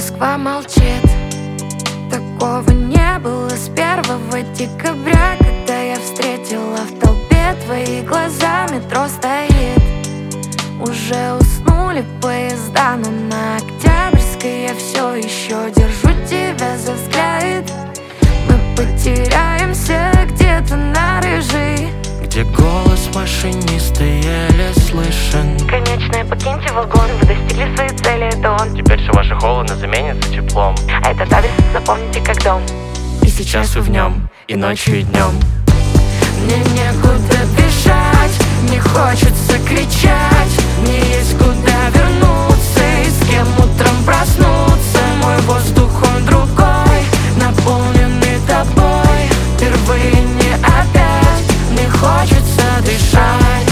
Москва молчит. Такого не было с 1 декабря, когда я встретила в толпе твои глаза. Метро стоит, уже уснули поезда, но на Октябрьской я все еще держу тебя за взгляд. Мы потеряемся где-то на Рыжей, где голос машиниста еле слышен. Конечная, покиньте вагон, вы достигли своей цели, это он. Теперь все ваше холодно заменится теплом. А этот адрес запомните как дом. И сейчас вы в нем, и ночью, и днем. Мне некуда бежать, не хочется кричать, мне есть куда вернуться и с кем утром проснуться. Мой воздух, он другой, наполненный тобой. Впервые не опять, мне хочется дышать.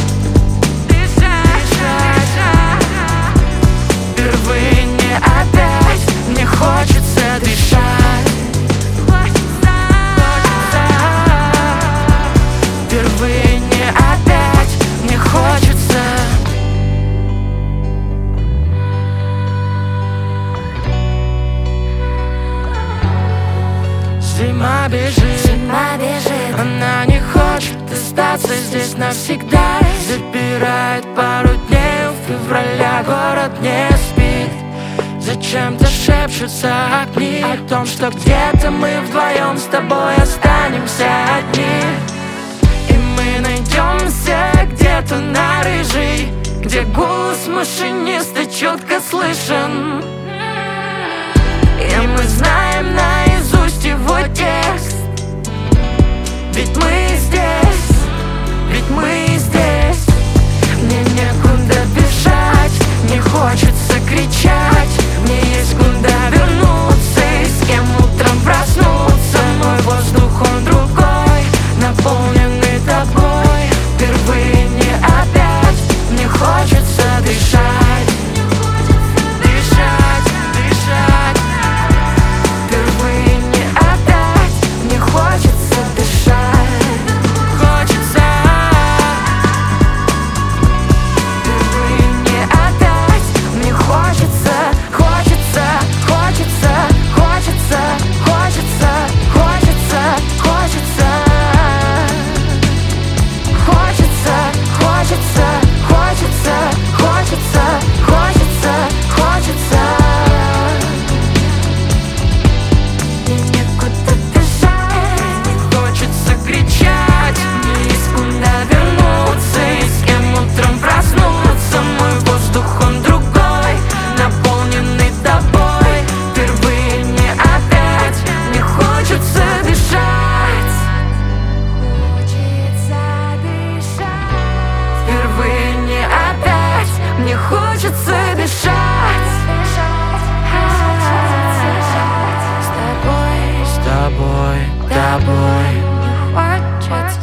Впервые не опять, мне хочется дышать. Впервые не опять, мне хочется. Зима бежит, она не хочет остаться здесь навсегда. Забирает пару дней, у февраля город не спит. Зачем-то шепчутся огни о том, что где-то мы вдвоем с тобой останемся одни. И мы найдемся где-то на Рыжей, где голос машиниста четко слышен. И мы знаем наизусть его текст. Ведь мы здесь, ведь мы здесь. Мне некуда бежать, не хочется кричать, мне есть куда вернуться и с кем утром проснуться. Мой воздух, он другой, наполненный тобой. Впервые не опять, мне хочется дышать. Мне хочется дышать. С тобой, тобой. мне хочется.